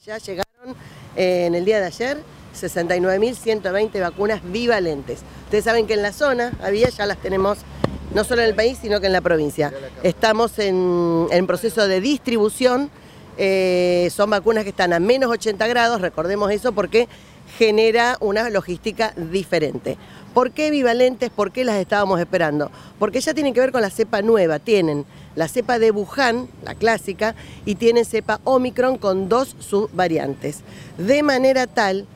Ya llegaron en el día de ayer 69.120 vacunas bivalentes. Ustedes saben que en la zona ya las tenemos, no solo en el país, sino que en la provincia. Estamos en proceso de distribución. Son vacunas que están a menos 80 grados, recordemos eso porque genera una logística diferente. ¿Por qué bivalentes? ¿Por qué las estábamos esperando? Porque ya tienen que ver con la cepa nueva. Tienen la cepa de Wuhan, la clásica, y tienen cepa Omicron con 2 subvariantes. De manera tal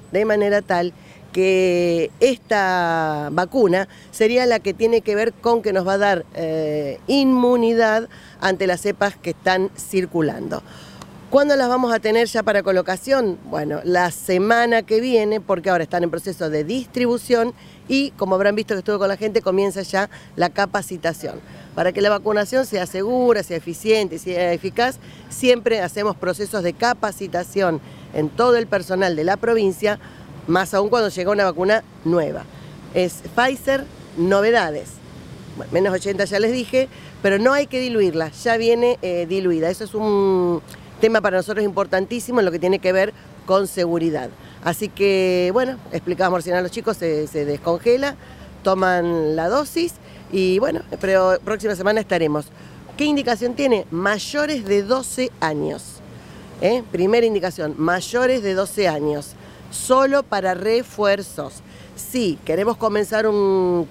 que esta vacuna sería la que tiene que ver con que nos va a dar inmunidad ante las cepas que están circulando. ¿Cuándo las vamos a tener ya para colocación? Bueno, la semana que viene, porque ahora están en proceso de distribución y, como habrán visto que estuve con la gente, comienza ya la capacitación. Para que la vacunación sea segura, sea eficiente, sea eficaz, siempre hacemos procesos de capacitación en todo el personal de la provincia, más aún cuando llega una vacuna nueva. Es Pfizer, novedades. Bueno, menos 80 ya les dije, pero no hay que diluirla, ya viene diluida. Eso es un tema para nosotros importantísimo en lo que tiene que ver con seguridad. Así que, bueno, explicamos recién a los chicos, se descongela, toman la dosis y, bueno, pero próxima semana estaremos. ¿Qué indicación tiene? Mayores de 12 años. Primera indicación, mayores de 12 años. Solo para refuerzos. Si queremos comenzar un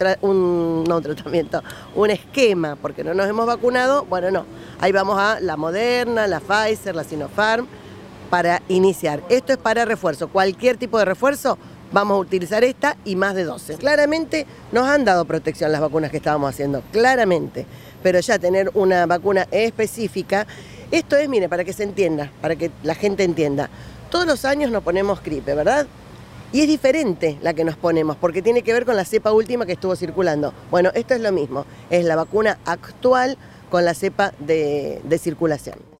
esquema, porque no nos hemos vacunado, bueno, no. Ahí vamos a la Moderna, la Pfizer, la Sinopharm, para iniciar. Esto es para refuerzo. Cualquier tipo de refuerzo, vamos a utilizar esta y más de 12. Claramente nos han dado protección las vacunas que estábamos haciendo, claramente. Pero ya tener una vacuna específica, esto es, mire, para que se entienda, para que la gente entienda. Todos los años nos ponemos gripe, ¿verdad? Y es diferente la que nos ponemos, porque tiene que ver con la cepa última que estuvo circulando. Bueno, esto es lo mismo, es la vacuna actual con la cepa de circulación.